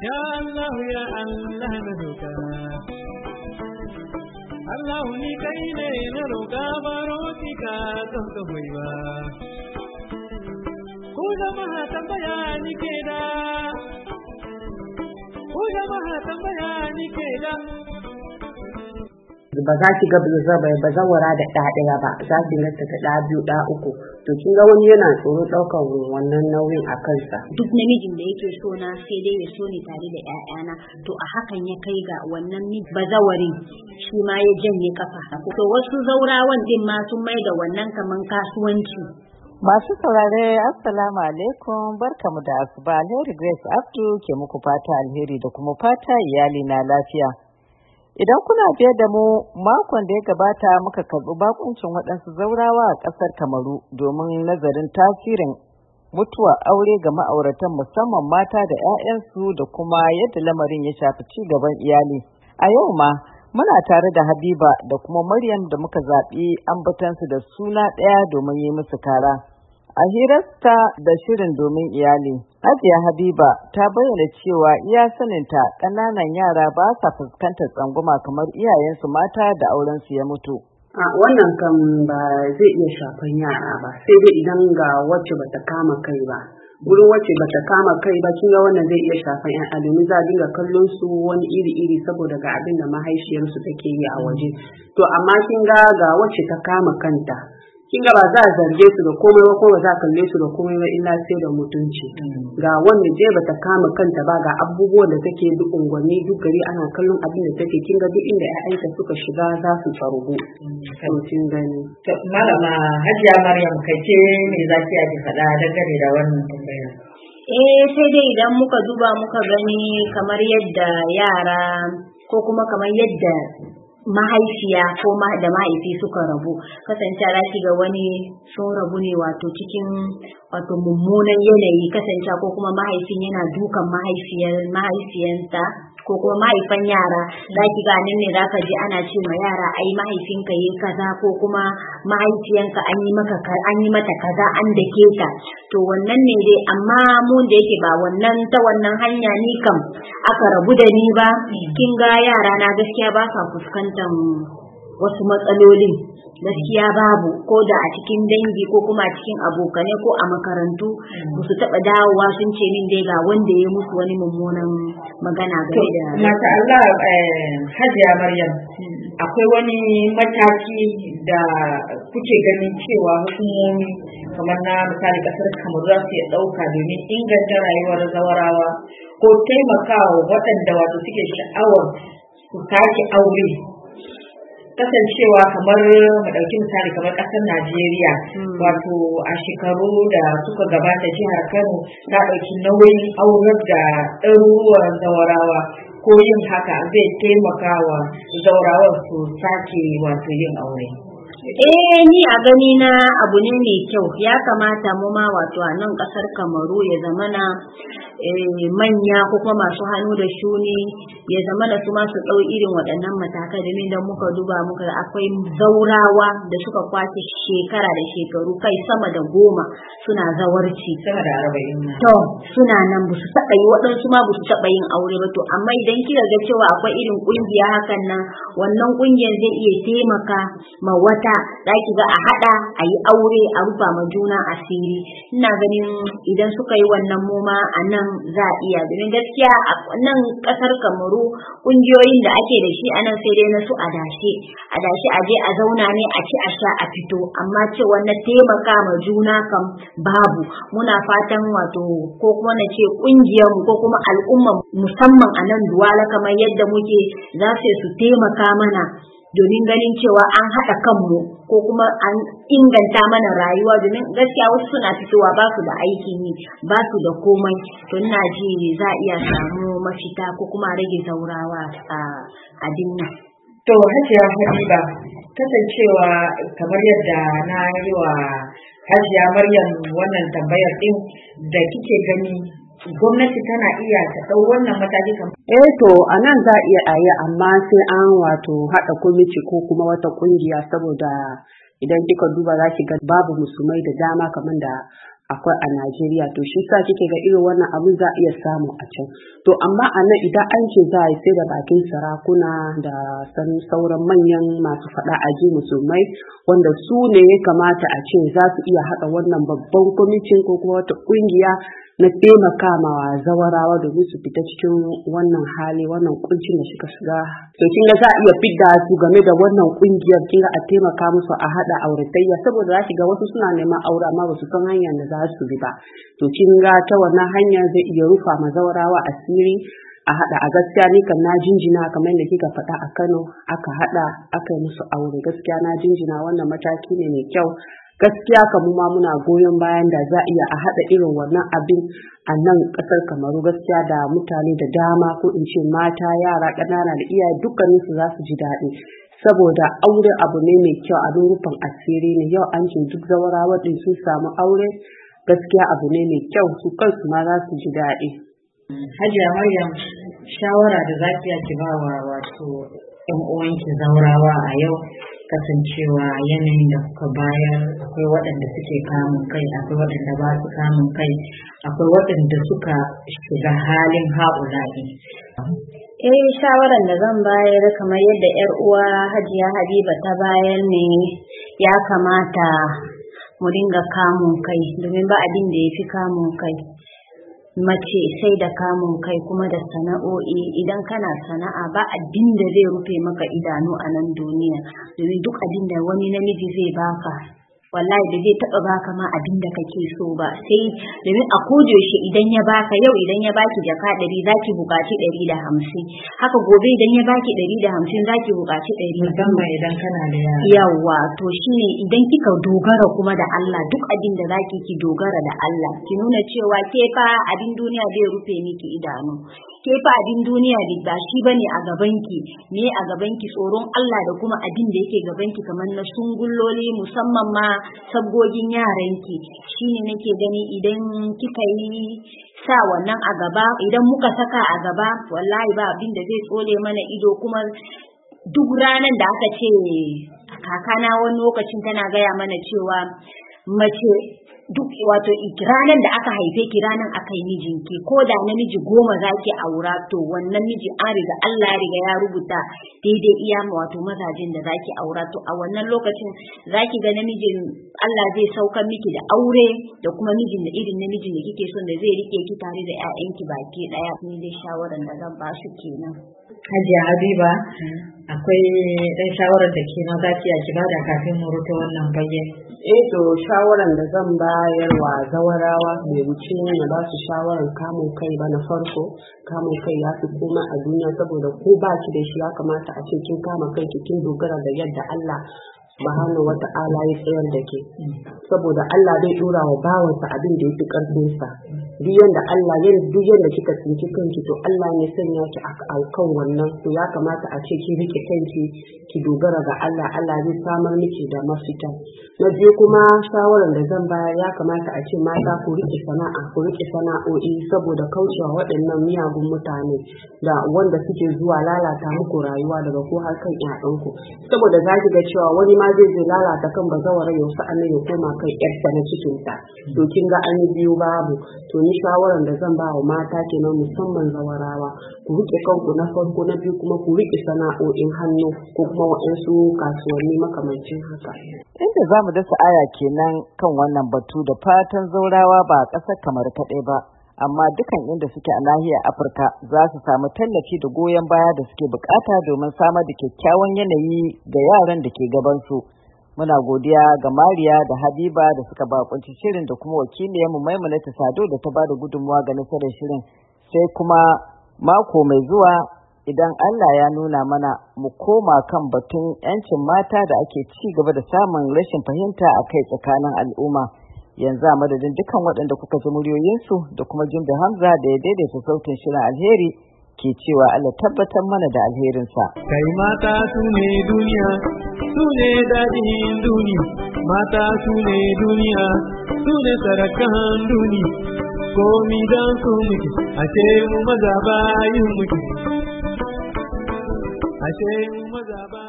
Ya Allah ya Allah na roƙa Allah ni kai ne na roƙa baro ki ka don ka hoyi ba ko jama'a tambaya ni ke da ba za ki ga bazawara da ɗaya ba za ki rasa ta ɗa biyu ɗa uku to kin ga wani yana tsoro ɗaukar wannan nauyin a kansa. Duk namijin da yake so na sai dai ya so ni tare da ƴaƴana to a hakan ya kai ga wannan bazawarin shi ma ya janye kafa to wasu zaurawan din ma sun mai da wannan kaman kasuwanci. Masu saurare assalamu alaikum barkamu da asuba. Alheri Grace Abdu ke muku fata alheri da kuma fata iyali na lafiya. Idan kuna biye da mu makon da ya gabata muka karɓi bakuncin waɗansu zaurawa a ƙasar Kamaru domin nazarin tasirin mutuwa aure ga ma'auratan musamman mata da 'ya'yansu da kuma yadda lamarin ya shafi ci gaban iyali. A yau ma muna tare da Habiba da kuma Maryam da muka zaɓi ambatansu da suna ɗaya domin yi musu kara. A hirarta da shirin domin iyali, Hajiya Habiba ta bayyana cewa iya saninta ƙananan yara ba sa fuskantar tsangwama kamar iyayensu mata da aurensu ya mutu. Wannan kan ba zai iya shafan yara ba, sai dai idan ga wacce bata kama kai ba. Wurin wacce bata kama kai ba kin ga wannan zai iya shafan ƴaƴa domin za a dinga kallon su wani iri saboda ga abin da mahaifiyarsu take yi a waje. To amma kin ga wacce ta kama kanta. Kin ga ba za a zarge su da komai ba ko ba za a kalle su da komai ba illa sai da mutunci. Ga wanda je bata kama kanta ba ga abubuwan da take duk unguwanni duk gari ana kallon abin da take kin ga duk inda ƴaƴanta suka shiga za su tsarugu. To kin gani. Malama Hajiya Maryam kai ce me zaki yi faɗa dangane da wannan tambaya? Sai dai idan muka duba muka gani kamar yadda yara ko kuma kamar yadda mahaifiya ko da mahaifi suka rabu kasance za ga wani sun rabu ne wato cikin wato mummunan yanayi kasance ko kuma mahaifin yana dukan mahaifiyansa ko kuma mahaifan yara za ki ga nan ne za ka ji ana ce ma yara ai mahaifinka yi kaza ko kuma mahaifiyanka an yi mata kaza an dake ta to wannan ne dai amma mu da yake ba wannan ta wannan hanya ni kam aka rabu da ni ba kin ga yara na gaskiya ba sa fuskantar wasu matsalolin gaskiya babu ko da a cikin dangi ko kuma a cikin abokanai ko a makarantu ba su taɓa dawowa sun ce min dai ga wanda ya musu wani mummunan magana game da Masha Allah Hajiya Maryam akwai wani mataki da kuke ganin cewa hukumomi kamar na misali kasar Kamaru za su iya ɗauka domin inganta rayuwar zawarawa ko taimakawa waɗanda wato suke sha'awar su sake aure kasancewa kamar mu ɗauki misali kamar ƙasar Najeriya wato a shekaru da suka gabata jihar Kano ta ɗauki nauyin aurar da ɗaruruwan zawarawa ko yin haka zai taimakawa zawarawan su sake wato yin aure. Ni a gani na abu ne mai kyau ya kamata mu ma wato a nan ƙasar Kamaru ya zamana manya ko kuma masu hannu da shuni ya zama da su masu ɗau irin waɗannan matakai domin da muka duba muka akwai zaurawa da suka kwace shekara da shekaru kai sama da 10 suna zawarci sama da 40 to suna nan ba su taɓa yi waɗansu ma ba su taɓa yin aure ba to amma idan kika ga cewa akwai irin ƙungiya hakan nan wannan ƙungiyar zai iya taimaka ma wata za ki ga a haɗa a yi aure a rufa ma juna asiri ina ganin idan suka yi wannan muma a nan za a iya domin gaskiya a nan ƙasar Kamaru ƙungiyoyin da ake da shi a nan sai dai na su adashe a je a zauna ne a ci a sha a fito amma cewa na taimaka ma juna kam babu muna fatan wato ko kuma na ce ƙungiyarmu ko kuma al'umma musamman a nan Duwala kamar yadda muke za su taimaka mana domin ganin cewa an haɗa kanmu ko kuma an inganta mana rayuwa domin gaskiya wasu suna fitowa ba su da aikin yi ba su da komai to ina ji za a iya samu mafita ko kuma rage zaurawa a dinnan. To Hajiya Habiba kasancewa kamar yadda na yi wa Hajiya Maryam wannan tambayar din da kike gani gwamnati tana iya ta ɗau wannan mataki kamar to a nan za a iya yi amma sai an wato haɗa kwamiti ko kuma wata ƙungiya saboda idan kika duba za ki ga babu musulmai da dama kamar da akwai a Najeriya, to shi sa kike ga irin wannan abin za a iya samu a can. To amma a nan idan an ce za a yi sai da bakin sarakuna da sauran manyan masu faɗa aji musulmai wanda su ne ya kamata a ce za su iya haɗa wannan babban kwamitin ko kuma wata ƙungiya na taimaka ma zawarawa domin su fita cikin wannan hali, wannan kuncin da suka shiga. To kin ga za a iya fidda su game da wannan kungiyar, kin ga a taimaka musu a hada auratayya, saboda za ki ga wasu suna neman aure amma ba su san hanyar da za su bi ba. To kin ga ta wannan hanya zai iya rufa ma zawarawa asiri a hada. A gaskiya ni kan na jinjina kamar da kika faɗa a Kano aka hada aka yi musu aure. Gaskiya na jinjina, wannan mataki ne mai kyau. Gaskiya kamu ma muna goyon bayan da za iya a haɗa irin wannan abin a nan ƙasar Kamaru. Gaskiya da mutane da dama ko in ce mata, yara ƙanana da iyaye dukkanin su za su ji daɗi, saboda aure abu ne mai kyau, abin rufin asiri ne. Yau an ce duk zawarawa ɗin sun samu aure, gaskiya abu ne mai kyau, su kansu ma za su ji daɗi. Hajiya Maryam, shawara da zaki ki ba wa wato ƴan uwanki zawarawa a yau, kasancewa yanayin da kuka bayar akwai waɗanda suke kamun kai, akwai waɗanda ba su kamun kai, akwai waɗanda suka shiga halin haƙula'i. Shawaran da zan bayar kamar yadda 'yar uwa Hajiya Habiba ta bayar ne, ya kamata mu dinga kamun kai, domin ba abin da ya fi kamun kai. Mace sai da kamun kai kuma da sana'o'i. Idan kana sana'a ba abin da zai rufe maka idanu a nan duniya, domin duk abin da wani namiji zai baka wallahi da zai taba baka ma abin da kake so ba, sai domin a kodayaushe idan ya baka yau, idan ya baki jaka 100 zaki buƙaci 150, haka gobe idan ya baki 150 zaki buƙaci 100, musamman idan kana da yara. Yawa, to shine idan kika dogara kuma da Allah, duk abin da zaki ki dogara da Allah, ki nuna cewa ke fa abin duniya zai rufe miki idanu, ke fa abin duniya da shi bane a gabanki, me a gabanki tsoron Allah da kuma abin da yake gabanki kamar na sungulloli, musamman ma sabgogin yaranki. Shine nake gani idan kika yi sa wannan a gaba, idan muka saka a gaba, wallahi ba abin da zai tsole mana ido. Kuma duk ranar da aka ce, kakana wani lokacin tana gaya mana cewa mace duk wato ranar da aka haife ki ranar aka yi mijinki, ko da namiji 10 zaki aura, to wannan miji an riga Allah ya riga ya rubuta daidai iya wato mazajin da zaki aura. To a wannan lokacin zaki ga namijin Allah zai saukar miki da aure da kuma mijin da irin namijin da kike son da zai rike ki tare da ƴaƴanki baki daya. Ni dai shawaran da zan ba su kenan. Hajiya Habiba, akwai dan shawarar da ke ma zaki ya bada kafin mu rufe wannan bayyana? To shawaran da zan bayar wa zawarawa bai wuce na ba su shawaran kamun kai ba. Na farko, kamun kai ya fi koma a duniya, saboda ko ba ki da shi ya kamata a ce kin kama kanki, kin dogara da yadda Allah subhanahu wata'ala ya tsayar da ke, saboda Allah zai dora wa bawansa abin da yake karfinsa. Duk yanda kika tsinci kanki, to Allah ne sanya ki a kan wannan. To ya kamata a ce ki rike kanki, ki dogara ga Allah, Allah zai samar miki da mafita. Na biyu kuma shawaran da zan bayar, ya kamata a ce mata ku rike sana'a, ku rike sana'o'i, saboda kaucewa waɗannan miyagun mutane da wanda suke zuwa lalata muku rayuwa daga ko har kan ƴaƴanku. Saboda za ki ga cewa wani ma zai lalata kan bazawara yau sa'annan ya koma kan ƴarsa na cikinta. To kin ga an yi biyu babu. To ni shawaran da zan ba wa mata kenan, musamman zawarawa, ku rike kanku na farko, na biyu kuma ku rike sana'o'in hannu ko kuma waɗansu kasuwanni makamancin haka. Inda za mu dasa aya kenan kan wannan batu, da fatan zaurawa ba a ƙasar Kamaru kaɗai ba, amma dukan inda suke a nahiyar Afirka za su samu tallafi da goyon baya da suke bukata domin samar da kyakkyawan yanayi ga yaran da ke gabansu. Muna godiya ga Mariya da Habiba da suka bakunci shirin, da kuma wakiliyarmu Maimunatu Sado da ta ba da gudunmawa ga nasarar shirin. Sai kuma mako mai zuwa, idan Allah ya nuna mana, mu koma kan batun 'yancin mata da ake ci gaba da samun rashin fahimta a kai tsakanin al'umma. Yanzu a madadin dukan waɗanda kuka ji muryoyinsu da kuma Jumbe Hamza da ya daidaita sautin shirin, Alheri ke cewa Allah tabbatar mana da alherinsa. Kai mata su ne duniya, su ne daɗin duniya, mata su ne duniya, su ne sarakan duniya, komi don su muke, ashe mu maza bayin muke, ashe mu maza bayin